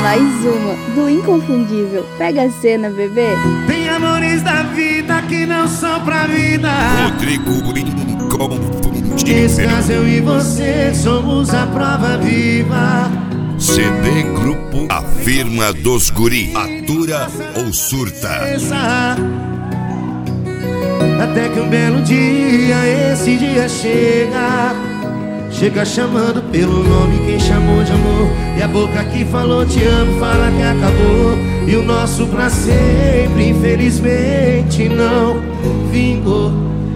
Mais uma do Inconfundível. Pega a cena, bebê. Tem amores da vida que não são pra vida. Rodrigo Inconfundível. Nesse caso eu e você somos a prova viva. CD Grupo Afirma dos Guri. Atura ou surta? Até que um belo dia, esse dia chega. Chega chamando pelo nome quem chamou de amor. E a boca que falou te amo fala que acabou. E o nosso pra sempre infelizmente não vingou.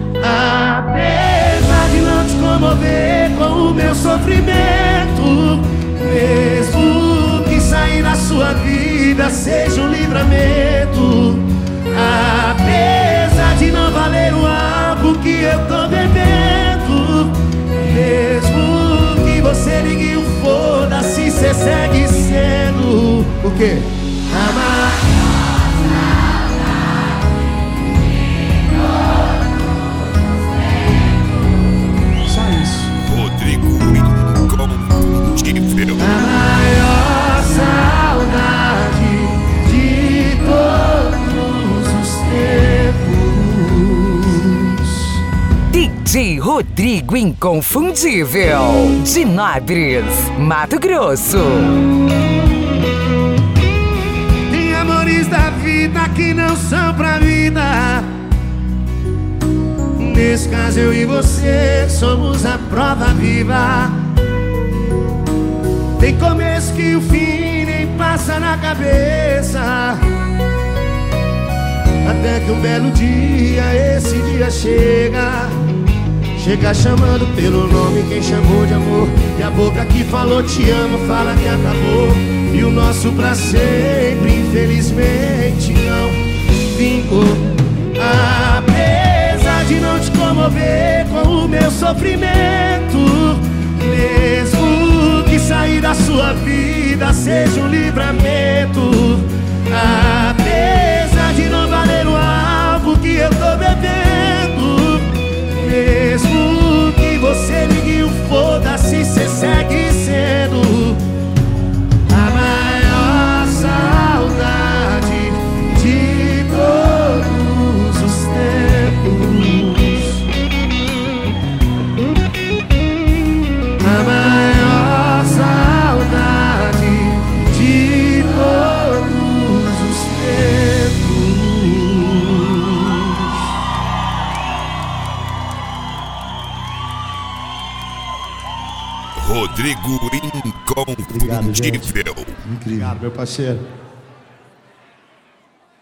Apesar de não te comover com o meu sofrimento, mesmo que sair da sua vida seja um livramento, apesar de não valer o álcool que eu tô bebendo, mesmo que você ligue o foda-se, cê segue sendo o quê? Amar. Só isso. Rodrigo Inconfundível. A maior saudade de todos os tempos. DJ Rodrigo Inconfundível, de Nabres, Mato Grosso. Tem amores da vida que não são pra vida. Nesse caso eu e você somos a prova viva. Tem começo que o fim nem passa na cabeça. Até que um belo dia, esse dia chega. Chega chamando pelo nome quem chamou de amor. E a boca que falou te amo fala que acabou. E o nosso pra sempre infelizmente não vingou. Apesar de não te comover com o meu sofrimento, mesmo que sair da sua vida seja um livramento, apesar de não valer o álcool que eu tô bebendo, mesmo que você ligue o foda-se, cê segue sendo a maior saudade de todos os tempos. A maior saudade de todos os tempos. Rodrigo Inconfundível. Obrigado, meu parceiro.